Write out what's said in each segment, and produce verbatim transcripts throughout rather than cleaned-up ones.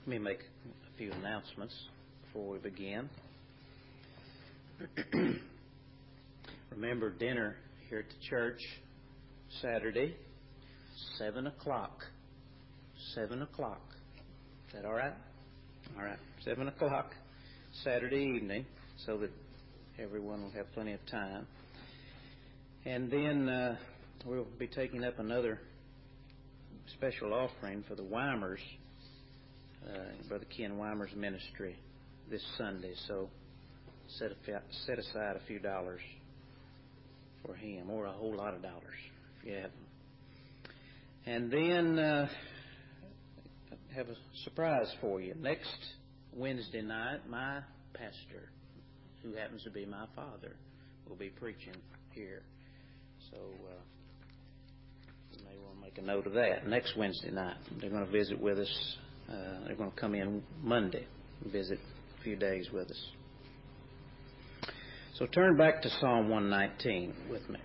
Let me make a few announcements before we begin. Remember dinner here at the church Saturday, seven o'clock. Seven o'clock. Is that all right? All right. Seven o'clock Saturday evening, so that everyone will have plenty of time. And then uh, we'll be taking up another special offering for the Weimers, uh, Brother Ken Weimer's ministry this Sunday. So set, a, set aside a few dollars for him, or a whole lot of dollars if you have them. And then uh, I have a surprise for you. Next Wednesday night, my pastor, who happens to be my father, will be preaching here. So uh, you may want to make a note of that. Next Wednesday night, they're going to visit with us. Uh, they're going to come in Monday and visit a few days with us. So turn back to Psalm one nineteen with me.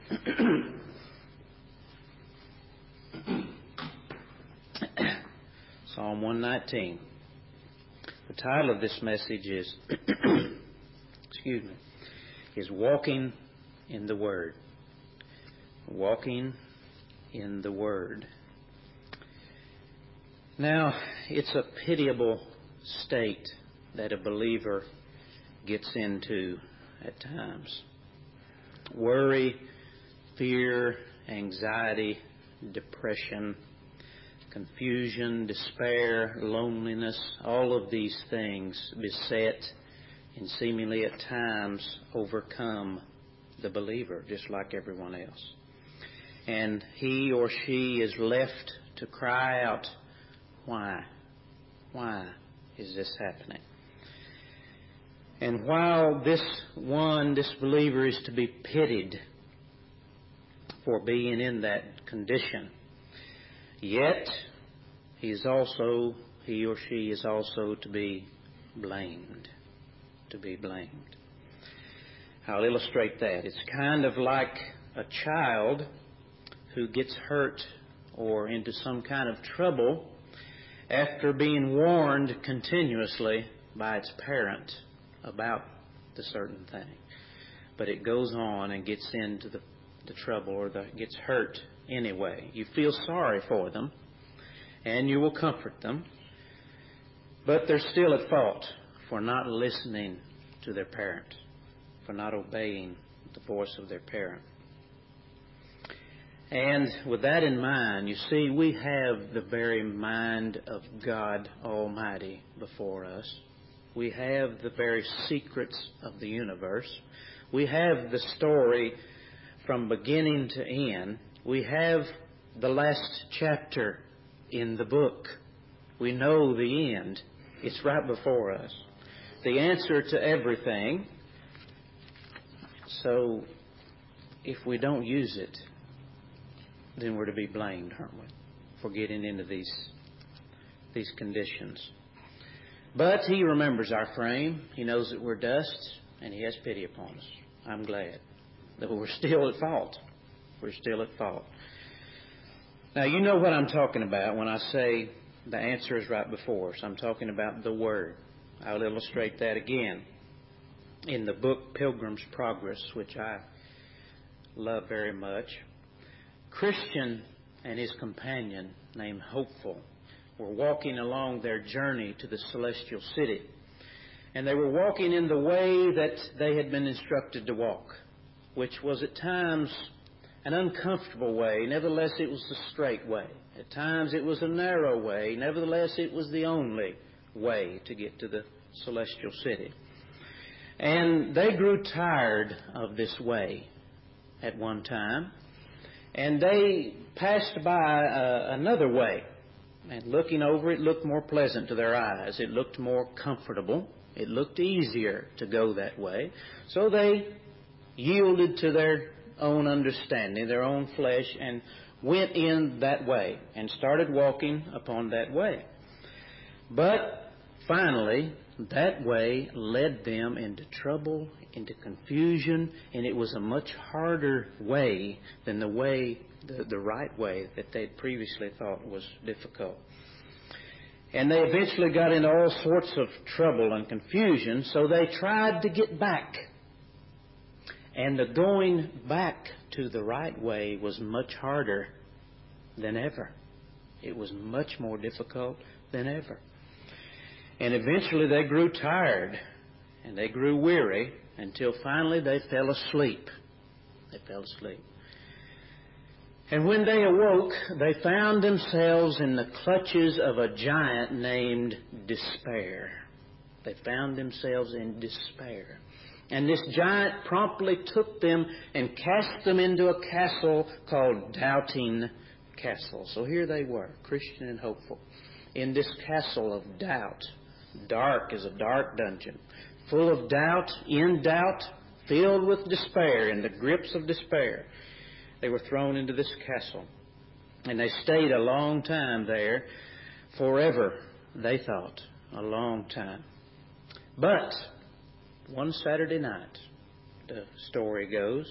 Psalm one nineteen. The title of this message is, excuse me, is Walking in the Word. Walking in the Word. Now, it's a pitiable state that a believer gets into at times. Worry, fear, anxiety, depression, confusion, despair, loneliness, all of these things beset and seemingly at times overcome the believer, just like everyone else. And he or she is left to cry out, why? Why is this happening? And while this one, this believer, is to be pitied for being in that condition, yet he is also, he or she is also to be blamed, to be blamed. I'll illustrate that. It's kind of like a child who gets hurt or into some kind of trouble after being warned continuously by its parent about the certain thing. But it goes on and gets into the, the trouble or the, gets hurt anyway. You feel sorry for them and you will comfort them, but they're still at fault for not listening to their parent, for not obeying the voice of their parent. And with that in mind, you see, we have the very mind of God Almighty before us. We have the very secrets of the universe. We have the story from beginning to end. We have the last chapter in the book. We know the end. It's right before us. The answer to everything. So if we don't use it, then we're to be blamed, aren't we, for getting into these these conditions. But He remembers our frame. He knows that we're dust, and He has pity upon us. I'm glad that we're still at fault. We're still at fault. Now, you know what I'm talking about when I say the answer is right before us. I'm talking about the Word. I'll illustrate that again in the book Pilgrim's Progress, which I love very much. Christian and his companion named Hopeful were walking along their journey to the celestial city. And they were walking in the way that they had been instructed to walk, which was at times an uncomfortable way. Nevertheless, it was the straight way. At times it was a narrow way. Nevertheless, it was the only way to get to the celestial city. And they grew tired of this way at one time. And they passed by uh, another way. And looking over it looked more pleasant to their eyes. It looked more comfortable. It looked easier to go that way. So they yielded to their own understanding, their own flesh, and went in that way and started walking upon that way. But finally, that way led them into trouble, into confusion, and it was a much harder way than the way, the, the right way that they'd previously thought was difficult. And they eventually got into all sorts of trouble and confusion, so they tried to get back. And the going back to the right way was much harder than ever. It was much more difficult than ever. And eventually they grew tired and they grew weary until finally they fell asleep. They fell asleep. And when they awoke, they found themselves in the clutches of a giant named Despair. They found themselves in despair. And this giant promptly took them and cast them into a castle called Doubting Castle. So here they were, Christian and hopeful, in this castle of doubt. Dark as a dark dungeon, full of doubt, in doubt, filled with despair, in the grips of despair. They were thrown into this castle. And they stayed a long time there, forever, they thought, a long time. But one Saturday night, the story goes,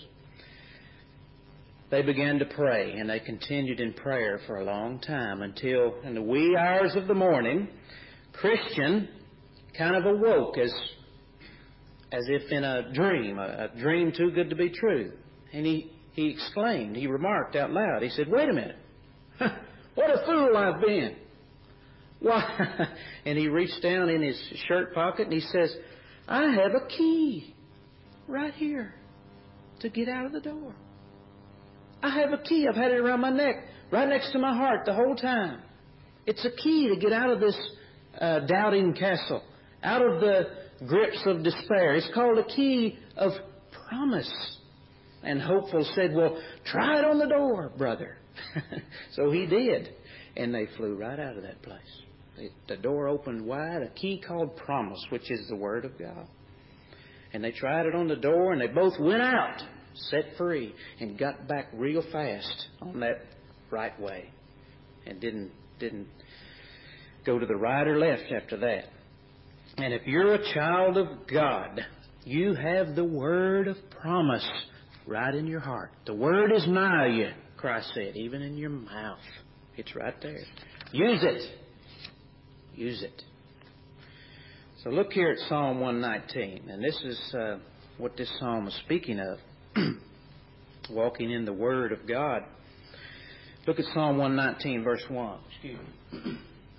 they began to pray, and they continued in prayer for a long time until in the wee hours of the morning, Christian kind of awoke as, as if in a dream, a, a dream too good to be true. And he, he exclaimed, he remarked out loud, he said, "Wait a minute, what a fool I've been. Why?" And he reached down in his shirt pocket and he says, "I have a key right here to get out of the door. I have a key. I've had it around my neck, right next to my heart the whole time. It's a key to get out of this uh, doubting castle, out of the grips of despair. It's called a key of promise." And Hopeful said, "Well, try it on the door, brother." So he did. And they flew right out of that place. It, the door opened wide, a key called promise, which is the Word of God. And they tried it on the door, and they both went out, set free, and got back real fast on that right way. And didn't didn't go to the right or left after that. And if you're a child of God, you have the word of promise right in your heart. The word is nigh you, Christ said, even in your mouth. It's right there. Use it. Use it. So look here at Psalm one nineteen. And this is uh, what this psalm is speaking of. Walking in the Word of God. Look at Psalm one nineteen, verse one. Excuse me.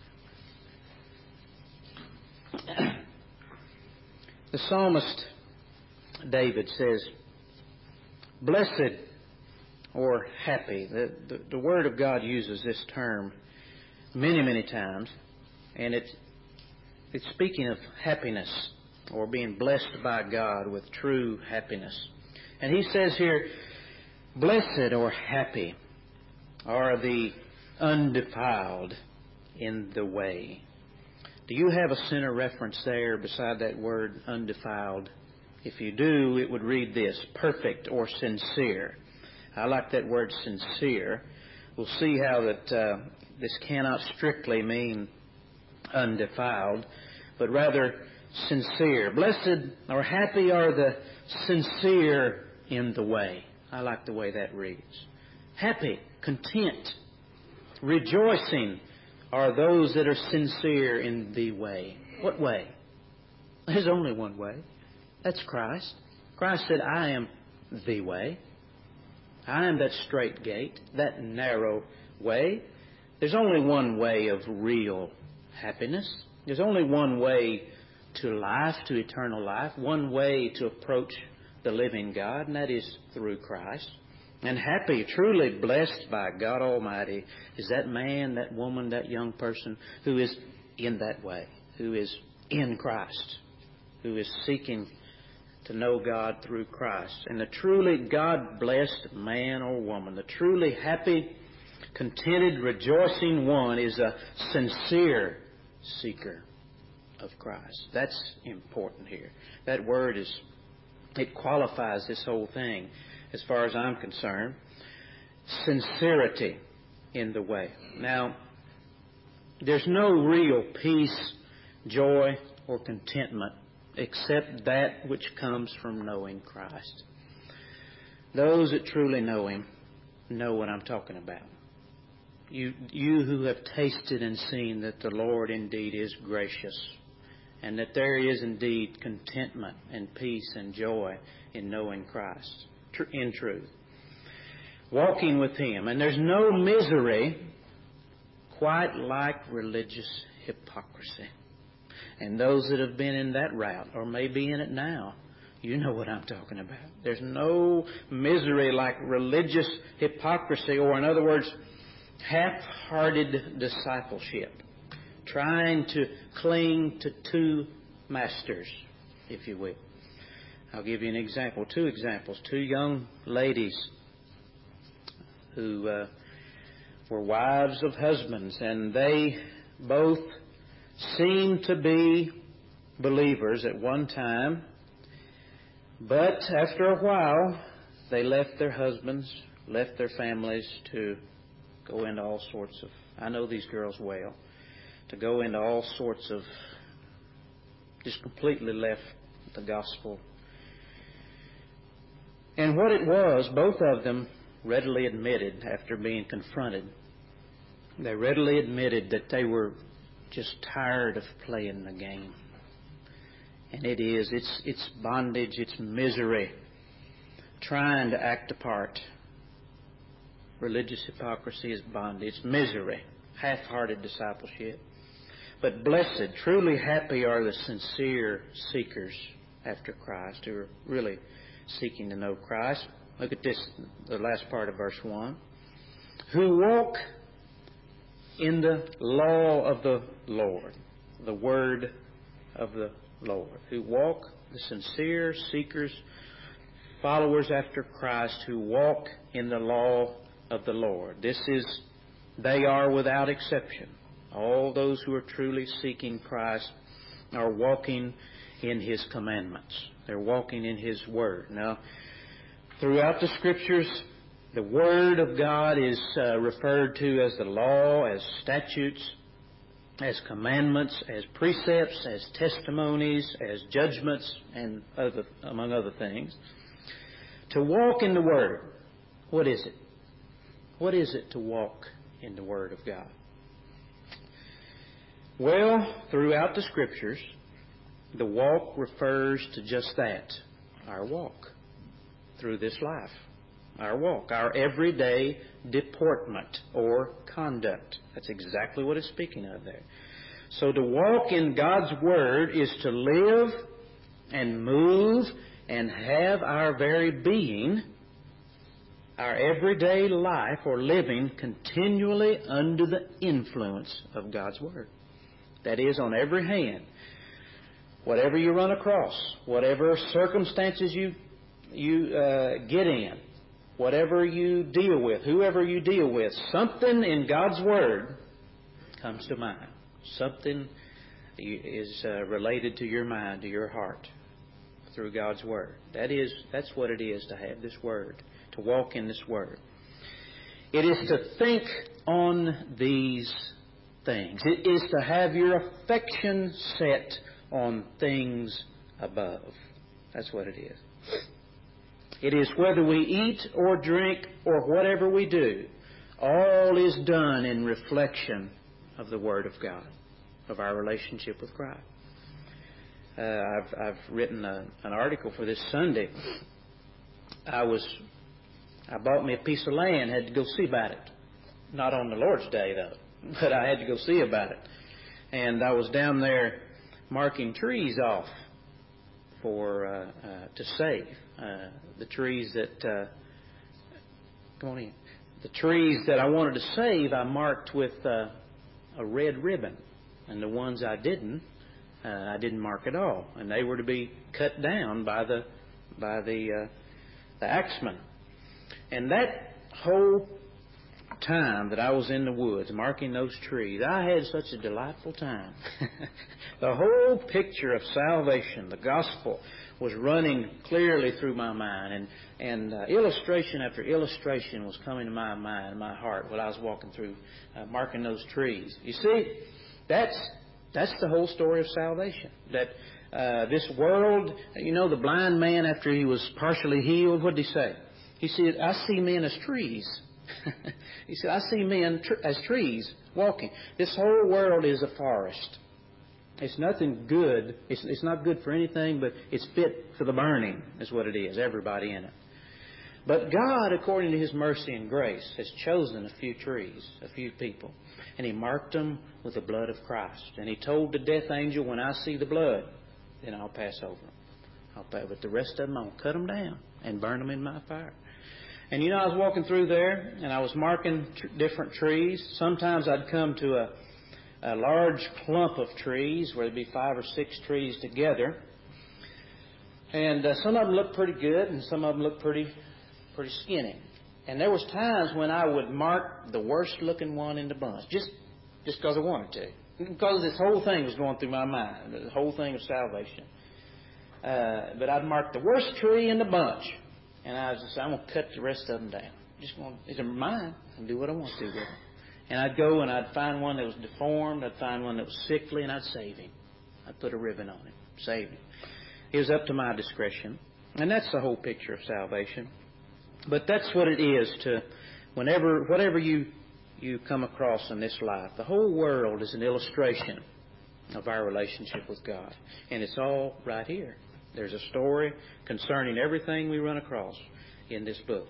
The psalmist David says, "Blessed," or happy. The, the, the Word of God uses this term many, many times. And it's, it's speaking of happiness, or being blessed by God with true happiness. And he says here, "Blessed," or happy, are the undefiled in the way. Do you have a center reference there beside that word undefiled? If you do, it would read this, perfect or sincere. I like that word sincere. We'll see how that uh, this cannot strictly mean undefiled, but rather sincere. Blessed or happy are the sincere in the way. I like the way that reads. Happy, content, rejoicing are those that are sincere in the way. What way? There's only one way. That's Christ. Christ said, "I am the way. I am that straight gate, that narrow way." There's only one way of real happiness. There's only one way to life, to eternal life, one way to approach the living God, and that is through Christ. And happy, truly blessed by God Almighty is that man, that woman, that young person who is in that way, who is in Christ, who is seeking to know God through Christ. And the truly God-blessed man or woman, the truly happy, contented, rejoicing one is a sincere seeker of Christ. That's important here. That word is, it qualifies this whole thing as far as I'm concerned. Sincerity in the way. Now, there's no real peace, joy, or contentment except that which comes from knowing Christ. Those that truly know Him know what I'm talking about. You, you who have tasted and seen that the Lord indeed is gracious, and that there is indeed contentment and peace and joy in knowing Christ, in truth. Walking with Him. And there's no misery quite like religious hypocrisy. And those that have been in that route, or may be in it now, you know what I'm talking about. There's no misery like religious hypocrisy, or in other words, half-hearted discipleship. Trying to cling to two masters, if you will. I'll give you an example, two examples. Two young ladies who uh, were wives of husbands, and they both seemed to be believers at one time, but after a while they left their husbands, left their families to go into all sorts of, I know these girls well, to go into all sorts of, just completely left the gospel. And what it was, both of them readily admitted after being confronted, they readily admitted that they were just tired of playing the game. And it is, it's, it's bondage, it's misery, trying to act a part. Religious hypocrisy is bondage, it's misery, half-hearted discipleship. But blessed, truly happy are the sincere seekers after Christ, who are really seeking to know Christ. Look at this, the last part of verse one. Who walk in the law of the Lord, the word of the Lord. Who walk, the sincere seekers, followers after Christ, who walk in the law of the Lord. This is, they are without exception. All those who are truly seeking Christ are walking in His commandments. They're walking in His Word. Now, throughout the Scriptures, the Word of God is uh, referred to as the law, as statutes, as commandments, as precepts, as testimonies, as judgments, and other, among other things. To walk in the Word, what is it? What is it to walk in the Word of God? Well, throughout the Scriptures, the walk refers to just that, our walk through this life. Our walk, our everyday deportment or conduct. That's exactly what it's speaking of there. So to walk in God's Word is to live and move and have our very being, our everyday life or living, continually under the influence of God's Word. That is, on every hand. Whatever you run across, whatever circumstances you you uh, get in, whatever you deal with, whoever you deal with, something in God's Word comes to mind. Something is uh, related to your mind, to your heart, through God's Word. That is, that's what it is to have this Word, to walk in this Word. It is to think on these things. It is to have your affection set on things above. That's what it is. It is whether we eat or drink or whatever we do, all is done in reflection of the Word of God, of our relationship with Christ. Uh, I've, I've written a, an article for this Sunday. I was, I bought me a piece of land, had to go see about it. Not on the Lord's Day, though, but I had to go see about it. And I was down there marking trees off for uh, uh, to save. Uh, the trees that, uh, come on in, the trees that I wanted to save, I marked with uh, a red ribbon. And the ones I didn't, uh, I didn't mark at all. And they were to be cut down by the, by the, uh, the axeman. And that whole time that I was in the woods marking those trees, I had such a delightful time. The whole picture of salvation, the gospel, was running clearly through my mind, and and uh, illustration after illustration was coming to my mind, my heart, while I was walking through, uh, marking those trees. You see, that's that's the whole story of salvation. That uh, this world, you know, the blind man after he was partially healed, what did he say? He said, "I see men as trees." He said, I see men tr- as trees walking. This whole world is a forest. It's nothing good. It's, it's not good for anything, but it's fit for the burning, is what it is, everybody in it. But God, according to His mercy and grace, has chosen a few trees, a few people, and He marked them with the blood of Christ. And He told the death angel, when I see the blood, then I'll pass over them. I'll pay, but the rest of them, I'll cut them down and burn them in my fire. And you know, I was walking through there, and I was marking tr- different trees. Sometimes I'd come to a, a large clump of trees where there'd be five or six trees together. And uh, some of them looked pretty good, and some of them looked pretty pretty skinny. And there was times when I would mark the worst-looking one in the bunch, just just because I wanted to. Because this whole thing was going through my mind, the whole thing of salvation. Uh, but I'd mark the worst tree in the bunch. And I was just, I'm going to cut the rest of them down. Just going, these are mine. I can do what I want to with them. And I'd go and I'd find one that was deformed. I'd find one that was sickly, and I'd save him. I'd put a ribbon on him, save him. It was up to my discretion. And that's the whole picture of salvation. But that's what it is to, whenever, whatever you, you come across in this life, the whole world is an illustration of our relationship with God. And it's all right here. There's a story concerning everything we run across in this book.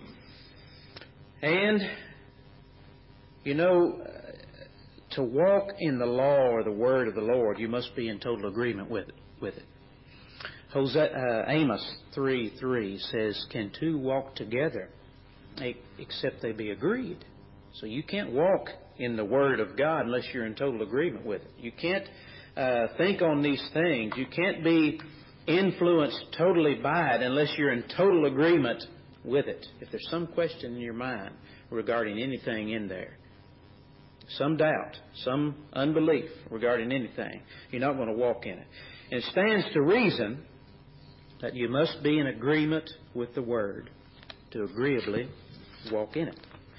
And, you know, to walk in the law or the word of the Lord, you must be in total agreement with it. With it. Jose, uh, Amos three three says, can two walk together except they be agreed? So you can't walk in the Word of God unless you're in total agreement with it. You can't uh, think on these things. You can't be influenced totally by it unless you're in total agreement with it. If there's some question in your mind regarding anything in there, some doubt, some unbelief regarding anything, you're not going to walk in it. And it stands to reason that you must be in agreement with the Word to agreeably walk in it.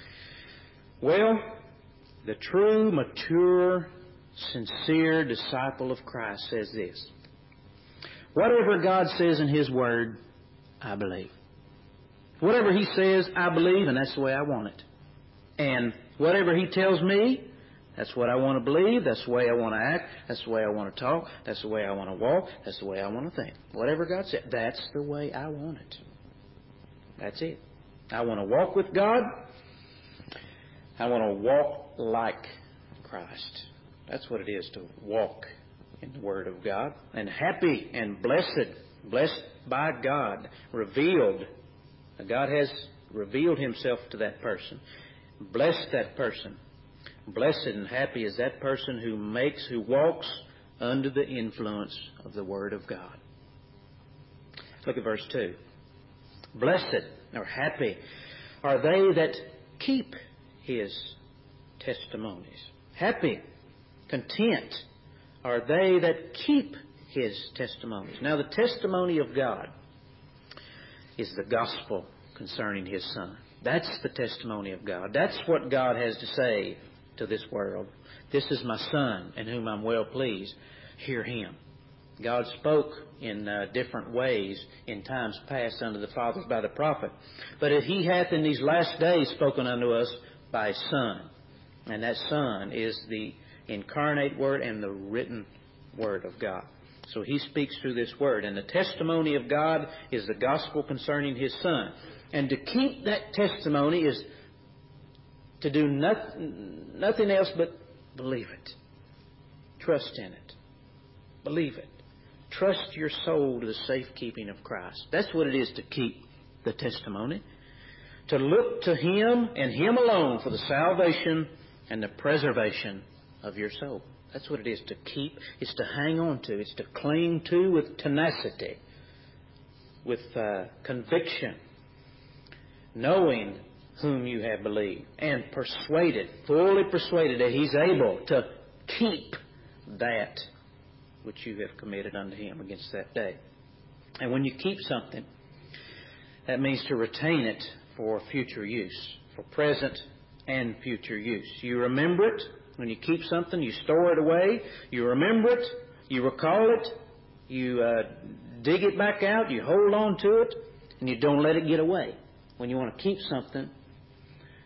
Well, the true, mature, sincere disciple of Christ says this: whatever God says in His Word, I believe. Whatever He says, I believe, and that's the way I want it. And whatever He tells me, that's what I want to believe. That's the way I want to act. That's the way I want to talk. That's the way I want to walk. That's the way I want to think. Whatever God said, that's the way I want it. That's it. I want to walk with God. I want to walk like Christ. That's what it is to walk in the Word of God. And happy and blessed, blessed by God, revealed. God has revealed Himself to that person. Bless that person. Blessed and happy is that person who makes, who walks under the influence of the Word of God. Look at verse two. Blessed or happy are they that keep His testimonies. Happy, content are they that keep His testimonies. Now, the testimony of God is the gospel concerning His Son. That's the testimony of God. That's what God has to say to this world. This is my Son, in whom I'm well pleased. Hear Him. God spoke in uh, different ways in times past unto the fathers by the prophet. But He hath in these last days spoken unto us by His Son. And that Son is the incarnate Word and the written Word of God. So He speaks through this Word. And the testimony of God is the gospel concerning His Son. And to keep that testimony is to do nothing, nothing else but believe it. Trust in it. Believe it. Trust your soul to the safekeeping of Christ. That's what it is to keep the testimony. To look to Him and Him alone for the salvation and the preservation of your soul. That's what it is to keep. It's to hang on to. It's to cling to with tenacity, with uh, conviction, knowing whom you have believed, and persuaded, fully persuaded that He's able to keep that which you have committed unto Him against that day. And when you keep something, that means to retain it for future use, for present and future use. You remember it. When you keep something, you store it away. You remember it. You recall it. You uh, dig it back out. You hold on to it. And you don't let it get away. When you want to keep something,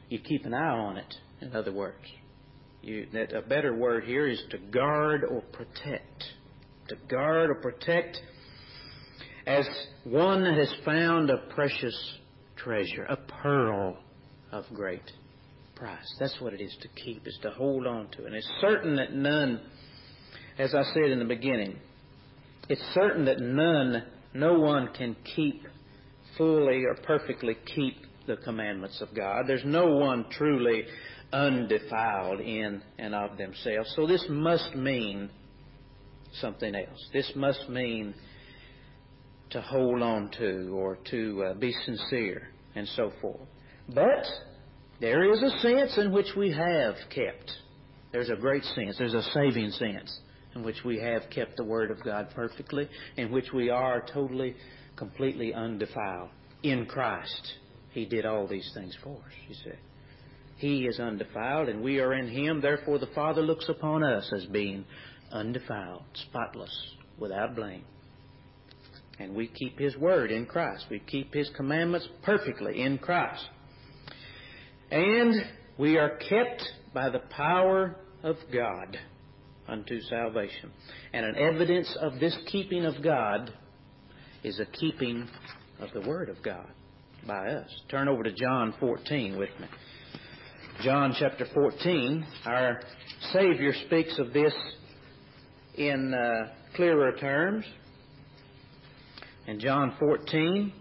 you keep an eye on it, in other words. You, that a better word here is to guard or protect. To guard or protect as one that has found a precious treasure, a pearl of great price. That's what it is to keep, is to hold on to. And it's certain that none, as I said in the beginning, it's certain that none, no one can keep fully or perfectly keep the commandments of God. There's no one truly undefiled in and of themselves. So this must mean something else. This must mean to hold on to or to uh, be sincere and so forth. But there is a sense in which we have kept. There's a great sense. There's a saving sense in which we have kept the Word of God perfectly, in which we are totally, completely undefiled. In Christ, He did all these things for us, you see. He is undefiled, and we are in Him. Therefore, the Father looks upon us as being undefiled, spotless, without blame. And we keep His Word in Christ. We keep His commandments perfectly in Christ. And we are kept by the power of God unto salvation. And an evidence of this keeping of God is a keeping of the Word of God by us. Turn over to John fourteen with me. John chapter fourteen. Our Savior speaks of this in uh, clearer terms. In John fourteen,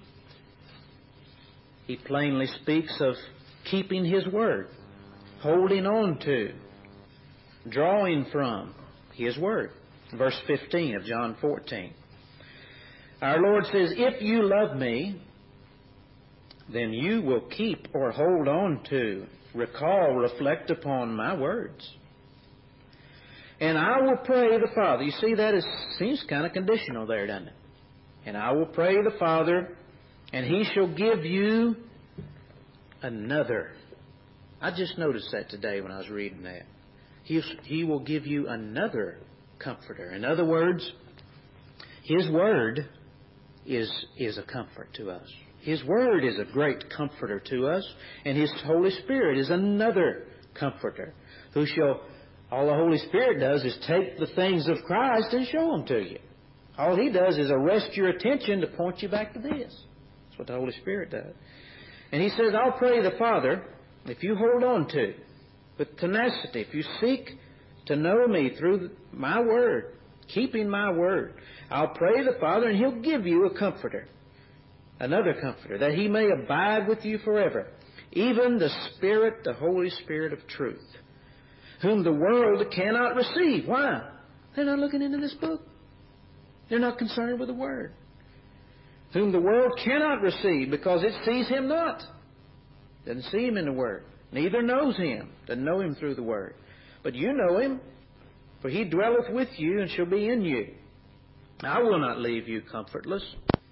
He plainly speaks of keeping His Word, holding on to, drawing from His Word. Verse fifteen of John fourteen. Our Lord says, "If you love me, then you will keep or hold on to, recall, reflect upon my words. And I will pray the Father." You see, that is, seems kind of conditional there, doesn't it? "And I will pray the Father, and He shall give you another." I just noticed that today when I was reading that. He, he will give you another Comforter. In other words, His Word is, is a comfort to us. His Word is a great comforter to us, and His Holy Spirit is another comforter, who shall, all the Holy Spirit does is take the things of Christ and show them to you. All He does is arrest your attention to point you back to this. That's what the Holy Spirit does. And He says, "I'll pray the Father," if you hold on to, with tenacity, if you seek to know me through my Word, keeping my Word, "I'll pray the Father, and He'll give you a comforter, another comforter, that He may abide with you forever, even the Spirit, the Holy Spirit of truth, whom the world cannot receive." Why? They're not looking into this book. They're not concerned with the Word. "Whom the world cannot receive, because it sees Him not." Doesn't see Him in the Word. Neither knows Him. Doesn't know Him through the Word. But you know Him, for He dwelleth with you and shall be in you. "I will not leave you comfortless.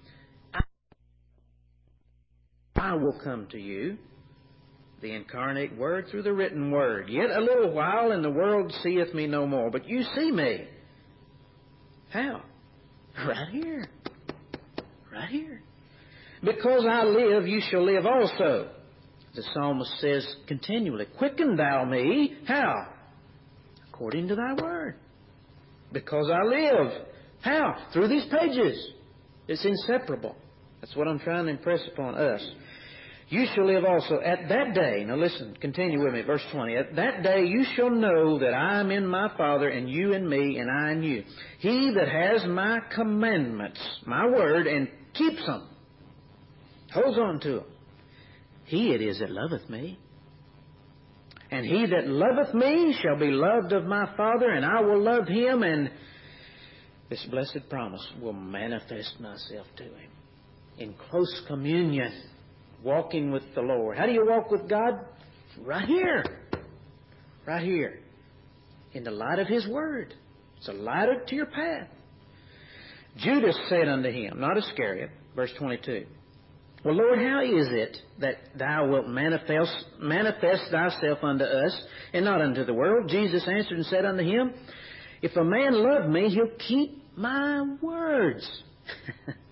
I will come to you," the incarnate Word through the written Word. "Yet a little while, and the world seeth me no more. But you see me." How? Right here. Right here. "Because I live, you shall live also." The psalmist says continually, "Quicken thou me." How? According to thy word. Because I live. How? Through these pages. It's inseparable. That's what I'm trying to impress upon us. "You shall live also at that day." Now listen, continue with me, verse twenty. "At that day you shall know that I am in my Father, and you in me, and I in you. He that has my commandments," my word, "and keeps them," holds on to them, "he it is that loveth me. And he that loveth me shall be loved of my Father, and I will love him," and this blessed promise, "will manifest myself to him." In close communion, walking with the Lord. How do you walk with God? Right here. Right here. In the light of His Word. It's a light to your path. "Judas said unto Him," not Iscariot, verse twenty-two, "Well, Lord, how is it that Thou wilt manifest, manifest Thyself unto us, and not unto the world?" Jesus answered and said unto him, "If a man love me, he'll keep my words.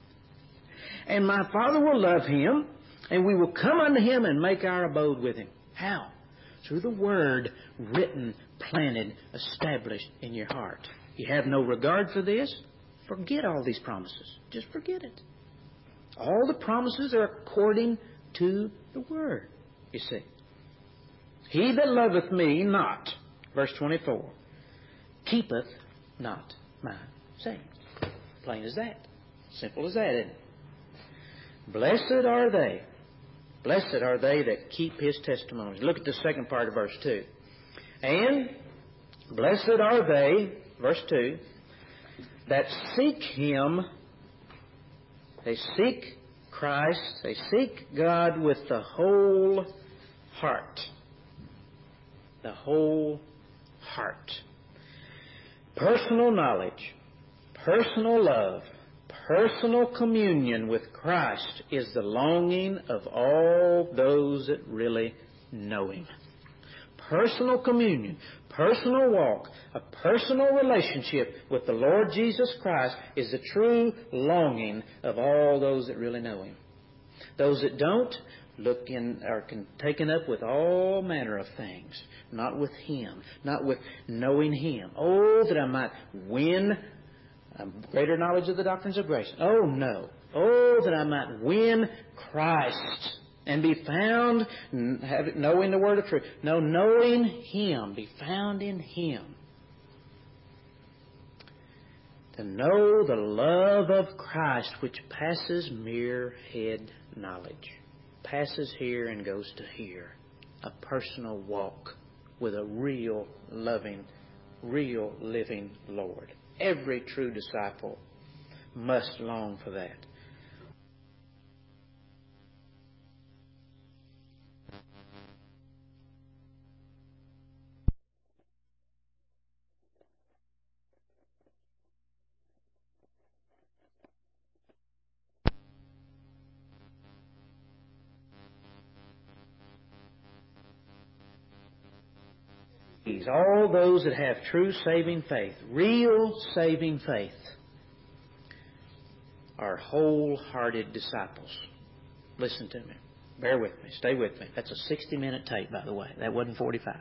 And my Father will love him, and we will come unto him and make our abode with him." How? Through the Word written, planted, established in your heart. You have no regard for this? Forget all these promises. Just forget it. All the promises are according to the Word, you see. He that loveth me not, verse twenty-four, keepeth not my sayings. Plain as that. Simple as that, isn't it? Blessed are they. Blessed are they that keep His testimonies. Look at the second part of verse two. And blessed are they, verse two, that seek Him. They seek Christ. They seek God with the whole heart. The whole heart. Personal knowledge, personal love, personal communion with Christ is the longing of all those that really know Him. Personal communion, personal walk, a personal relationship with the Lord Jesus Christ is the true longing of all those that really know Him. Those that don't, look in, are taken up with all manner of things, not with Him, not with knowing Him. Oh, that I might win a greater knowledge of the doctrines of grace. Oh, no. Oh, that I might win Christ and be found, knowing the word of truth. No, knowing Him, be found in Him. To know the love of Christ which passes mere head knowledge. Passes here and goes to here. A personal walk with a real loving, real living Lord. Every true disciple must long for that. All those that have true saving faith, real saving faith, are wholehearted disciples. Listen to me. Bear with me. Stay with me. That's a sixty-minute tape, by the way. That wasn't forty-five.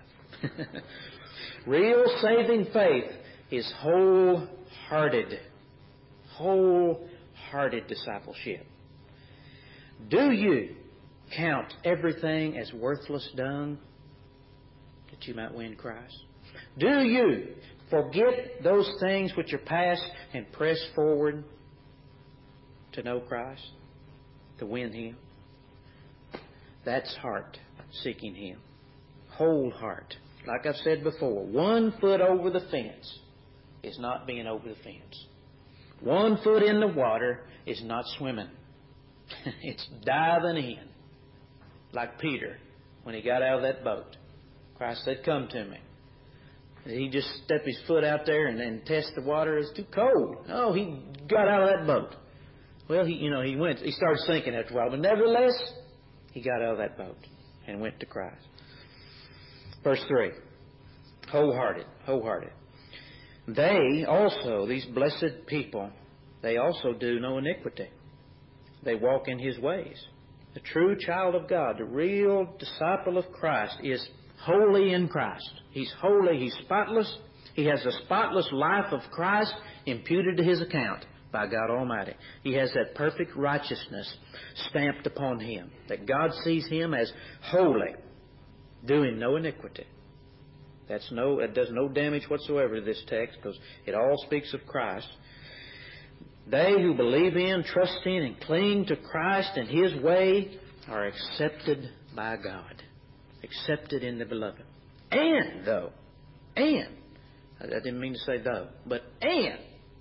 Real saving faith is wholehearted. Wholehearted discipleship. Do you count everything as worthless dung that you might win Christ? Do you forget those things which are past and press forward to know Christ, to win Him? That's heart seeking Him. Whole heart. Like I've said before, one foot over the fence is not being over the fence. One foot in the water is not swimming. It's diving in. Like Peter when he got out of that boat. Christ said, "Come to me." Did he just step his foot out there and then test the water? It's too cold. No, he got out of that boat. Well, he, you know, he went. He started sinking after a while, but nevertheless, he got out of that boat and went to Christ. Verse three, wholehearted, wholehearted. They also, these blessed people, they also do no iniquity. They walk in His ways. The true child of God, the real disciple of Christ, is holy in Christ. He's holy. He's spotless. He has the spotless life of Christ imputed to his account by God Almighty. He has that perfect righteousness stamped upon him, that God sees him as holy, doing no iniquity. That's no, it does no damage whatsoever to this text because it all speaks of Christ. They who believe in, trust in, and cling to Christ and His way are accepted by God. Accepted in the Beloved. And, though, and, I didn't mean to say though, but and,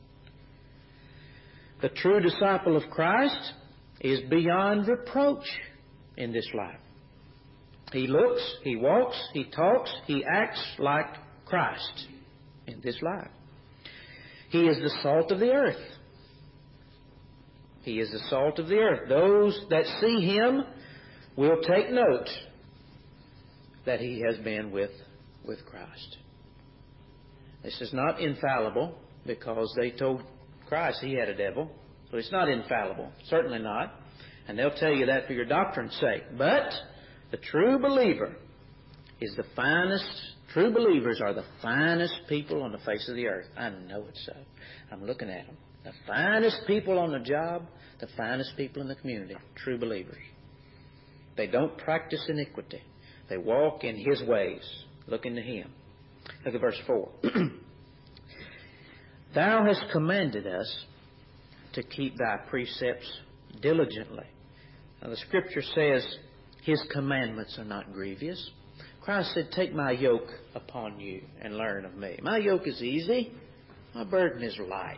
the true disciple of Christ is beyond reproach in this life. He looks, he walks, he talks, he acts like Christ in this life. He is the salt of the earth. He is the salt of the earth. Those that see Him will take note that he has been with, with Christ. This is not infallible because they told Christ he had a devil. So it's not infallible. Certainly not. And they'll tell you that for your doctrine's sake. But the true believer is the finest, true believers are the finest people on the face of the earth. I know it's so. I'm looking at them. The finest people on the job, the finest people in the community, true believers. They don't practice iniquity. They walk in His ways, looking to Him. Look at verse four. Thou hast commanded us to keep Thy precepts diligently. Now the Scripture says His commandments are not grievous. Christ said, take my yoke upon you and learn of me. My yoke is easy. My burden is light.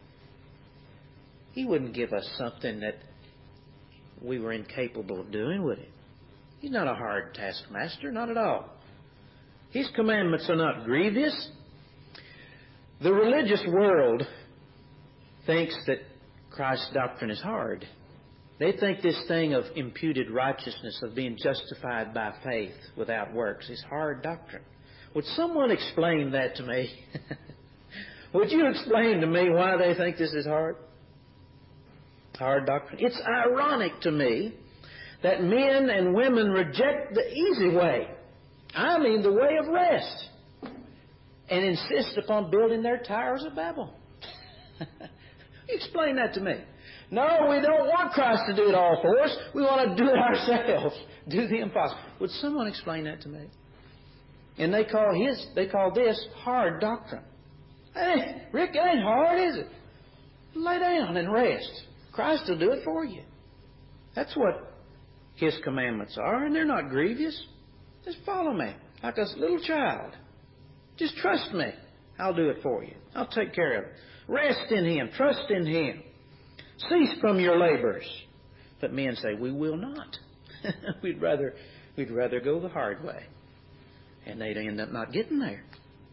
He wouldn't give us something that we were incapable of doing, would He? He's not a hard taskmaster, not at all. His commandments are not grievous. The religious world thinks that Christ's doctrine is hard. They think this thing of imputed righteousness, of being justified by faith without works, is hard doctrine. Would someone explain that to me? Would you explain to me why they think this is hard? Hard doctrine. It's ironic to me that men and women reject the easy way. I mean the way of rest. And insist upon building their towers of Babel. Explain that to me. No, we don't want Christ to do it all for us. We want to do it ourselves. Do the impossible. Would someone explain that to me? And they call his, they call this hard doctrine. Hey, Rick, it ain't hard, is it? Lay down and rest. Christ will do it for you. That's what His commandments are, and they're not grievous. Just follow me like a little child. Just trust me. I'll do it for you. I'll take care of it. Rest in Him. Trust in Him. Cease from your labors. But men say, we will not. we'd rather we'd rather go the hard way. And they'd end up not getting there.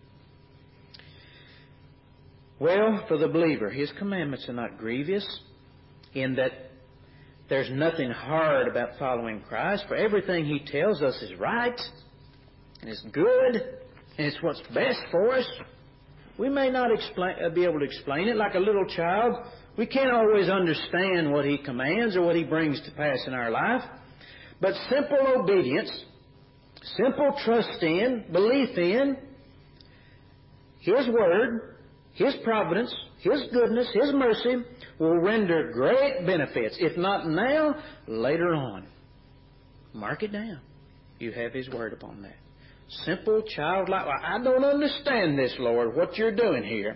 Well, for the believer, his commandments are not grievous in that there's nothing hard about following Christ, for everything He tells us is right, and it's good, and it's what's best for us. We may not explain, uh, be able to explain it like a little child. We can't always understand what He commands or what He brings to pass in our life. But simple obedience, simple trust in, belief in His Word, His providence, His goodness, His mercy will render great benefits. If not now, later on. Mark it down. You have His Word upon that. Simple, childlike. Well, I don't understand this, Lord, what You're doing here.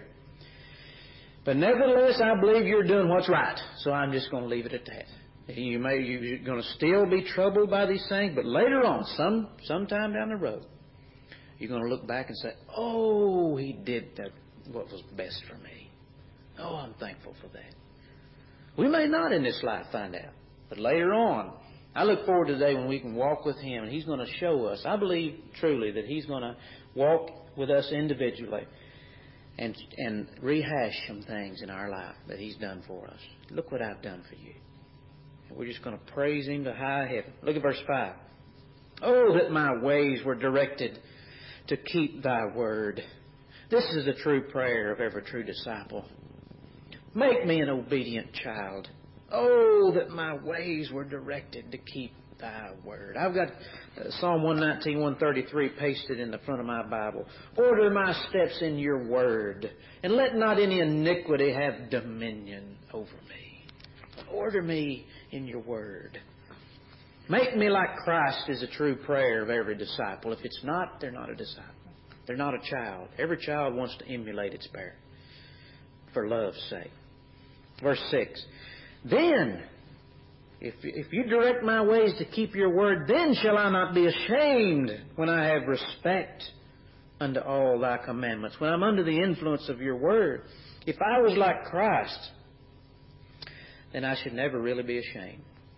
But nevertheless, I believe You're doing what's right. So I'm just going to leave it at that. You may, you're going to still be troubled by these things, but later on, some sometime down the road, you're going to look back and say, oh, He did that, what was best for me. Oh, I'm thankful for that. We may not in this life find out, but later on, I look forward to the day when we can walk with Him, and He's going to show us. I believe truly that He's going to walk with us individually and and rehash some things in our life that He's done for us. Look what I've done for you. And we're just going to praise Him to high heaven. Look at verse five. Oh, that my ways were directed to keep Thy word. This is the true prayer of every true disciple. Make me an obedient child. Oh, that my ways were directed to keep Thy word. I've got uh, Psalm one nineteen, one thirty-three pasted in the front of my Bible. Order my steps in Your word, and let not any iniquity have dominion over me. Order me in Your word. Make me like Christ is a true prayer of every disciple. If it's not, they're not a disciple. They're not a child. Every child wants to emulate its parent for love's sake. Verse six. Then, if, if you direct my ways to keep Your word, then shall I not be ashamed when I have respect unto all Thy commandments. When I'm under the influence of Your word. If I was like Christ, then I should never really be ashamed.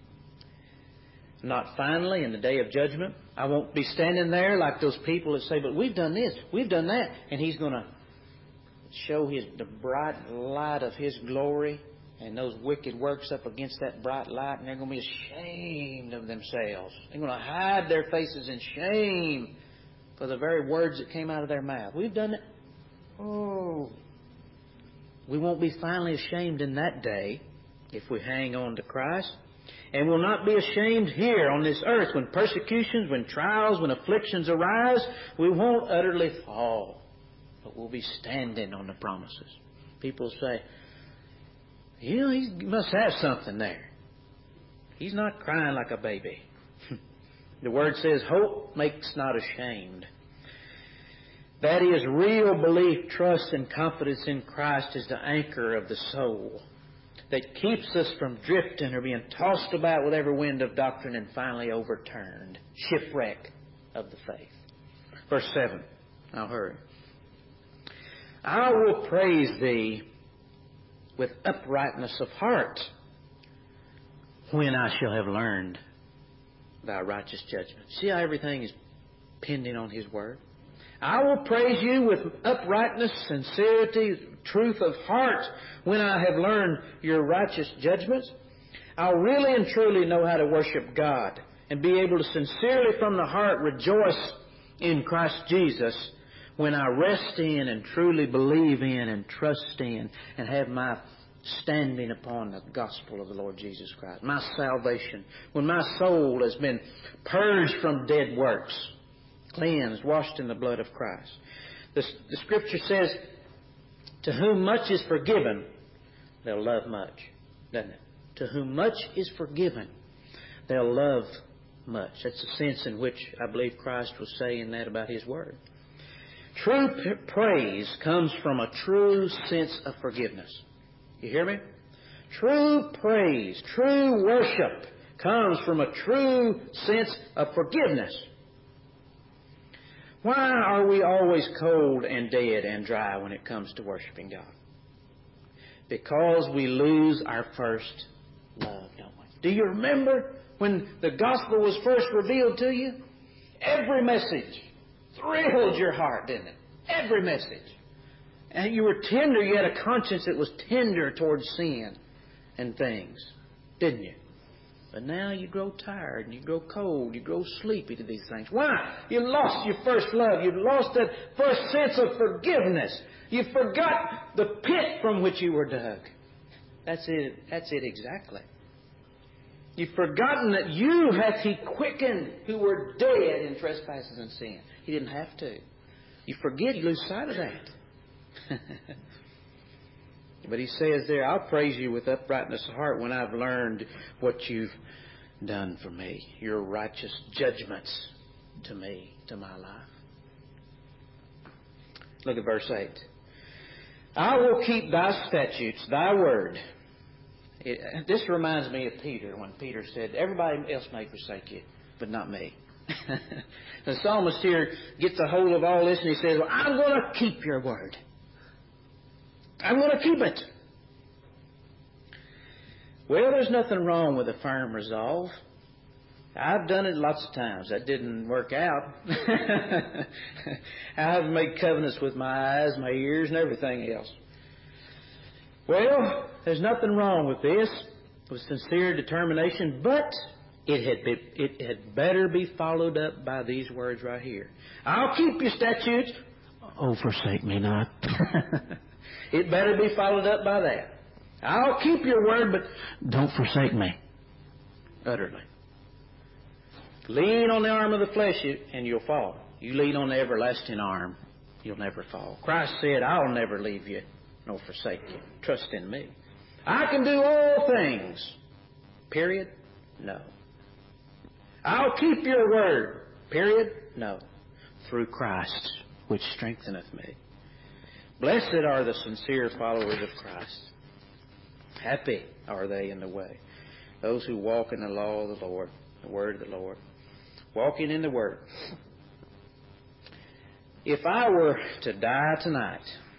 Not finally in the day of judgment. I won't be standing there like those people that say, but we've done this, we've done that. And He's going to show his the bright light of His glory and those wicked works up against that bright light, and they're going to be ashamed of themselves. They're going to hide their faces in shame for the very words that came out of their mouth. We've done it. Oh. We won't be finally ashamed in that day if we hang on to Christ. and will not be ashamed here on this earth. When persecutions, when trials, when afflictions arise, we won't utterly fall, but we'll be standing on the promises. People say, you know, he must have something there. He's not crying like a baby. The Word says, hope makes not ashamed. That is, real belief, trust, and confidence in Christ is the anchor of the soul that keeps us from drifting or being tossed about with every wind of doctrine and finally overturned. Shipwreck of the faith. Verse seven. I'll hurry. I will praise Thee with uprightness of heart when I shall have learned Thy righteous judgment. See how everything is pending on His Word? I will praise You with uprightness, sincerity, truth of heart when I have learned Your righteous judgments. I'll really and truly know how to worship God and be able to sincerely from the heart rejoice in Christ Jesus when I rest in and truly believe in and trust in and have my standing upon the gospel of the Lord Jesus Christ. My salvation, when my soul has been purged from dead works, cleansed, washed in the blood of Christ. The, the Scripture says, to whom much is forgiven, they'll love much, doesn't it? To whom much is forgiven, they'll love much. That's the sense in which I believe Christ was saying that about His Word. True p- praise comes from a true sense of forgiveness. You hear me? True praise, true worship comes from a true sense of forgiveness. Why are we always cold and dead and dry when it comes to worshiping God? Because we lose our first love, don't we? Do you remember when the gospel was first revealed to you? Every message thrilled your heart, didn't it? Every message. And you were tender. You had a conscience that was tender towards sin and things, didn't you? But now you grow tired and you grow cold. You grow sleepy to these things. Why? You lost your first love. You lost that first sense of forgiveness. You forgot the pit from which you were dug. That's it. That's it exactly. You've forgotten that you hath He quickened who were dead in trespasses and sin. He didn't have to. You forget, you lose sight of that. But He says there, I'll praise You with uprightness of heart when I've learned what You've done for me, Your righteous judgments to me, to my life. Look at verse eight. I will keep Thy statutes, Thy word. It, this reminds me of Peter when Peter said, everybody else may forsake You, but not me. The psalmist here gets a hold of all this and he says, well, I'm going to keep Your word. I'm going to keep it. Well, there's nothing wrong with a firm resolve. I've done it lots of times. That didn't work out. I've made covenants with my eyes, my ears, and everything else. Well, there's nothing wrong with this, with sincere determination, but it had, been, it had better be followed up by these words right here. I'll keep Your statutes. Oh, forsake me not. It better be followed up by that. I'll keep Your word, but don't forsake me. Utterly. Lean on the arm of the flesh and you'll fall. You lean on the everlasting arm, you'll never fall. Christ said, I'll never leave you nor forsake you. Trust in Me. I can do all things. Period? No. I'll keep Your word. Period? No. Through Christ, which strengtheneth me. Blessed are the sincere followers of Christ. Happy are they in the way. Those who walk in the law of the Lord, the word of the Lord. Walking in the Word. If I were to die tonight,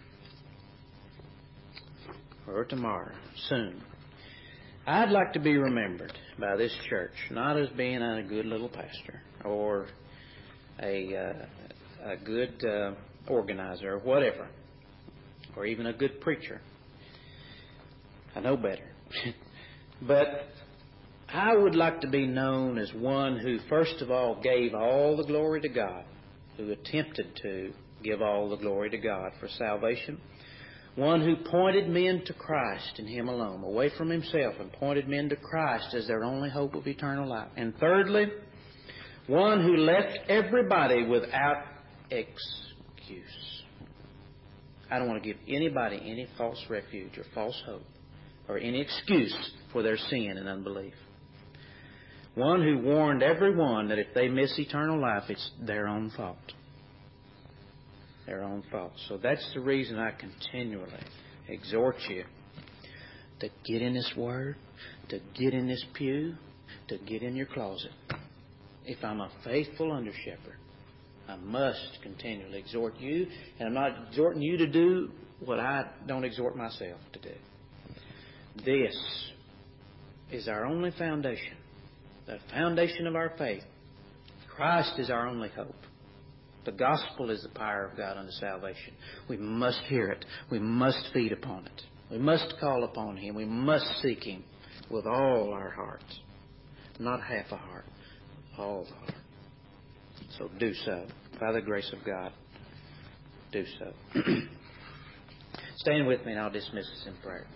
or tomorrow, soon, I'd like to be remembered by this church, not as being a good little pastor, or a, uh, a good uh, organizer, or whatever, or even a good preacher. I know better. But I would like to be known as one who, first of all, gave all the glory to God, who attempted to give all the glory to God for salvation, One who pointed men to Christ and Him alone, away from himself, and pointed men to Christ as their only hope of eternal life. And thirdly, one who left everybody without excuse. I don't want to give anybody any false refuge or false hope or any excuse for their sin and unbelief. One who warned everyone that if they miss eternal life, it's their own fault. Their own fault. So that's the reason I continually exhort you to get in this Word, to get in this pew, to get in your closet. If I'm a faithful under-shepherd, I must continually exhort you, and I'm not exhorting you to do what I don't exhort myself to do. This is our only foundation, the foundation of our faith. Christ is our only hope. The gospel is the power of God unto salvation. We must hear it. We must feed upon it. We must call upon Him. We must seek Him with all our hearts. Not half a heart, all the heart. So do so. By the grace of God, do so. Stand with me and I'll dismiss us in prayer.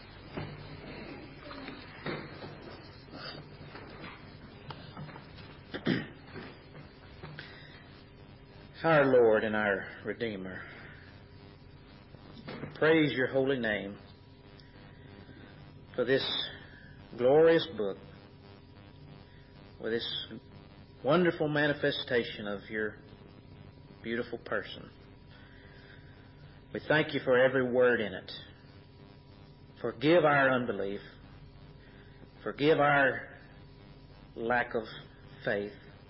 Our Lord and our Redeemer, praise Your holy name for this glorious book, for this wonderful manifestation of Your beautiful person. We thank You for every word in it. Forgive our unbelief. Forgive our lack of faith,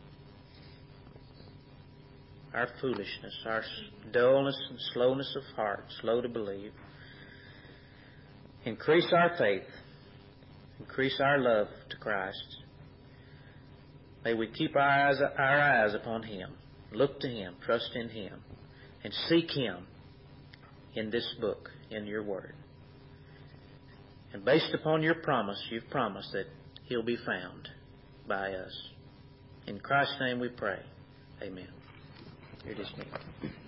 our foolishness, our dullness and slowness of heart, slow to believe. Increase our faith. Increase our love to Christ. May we keep our eyes, our eyes upon Him, look to Him, trust in Him, and seek Him in this book, in Your Word. And based upon Your promise, You've promised that He'll be found by us. In Christ's name we pray. Amen. You're dismissed.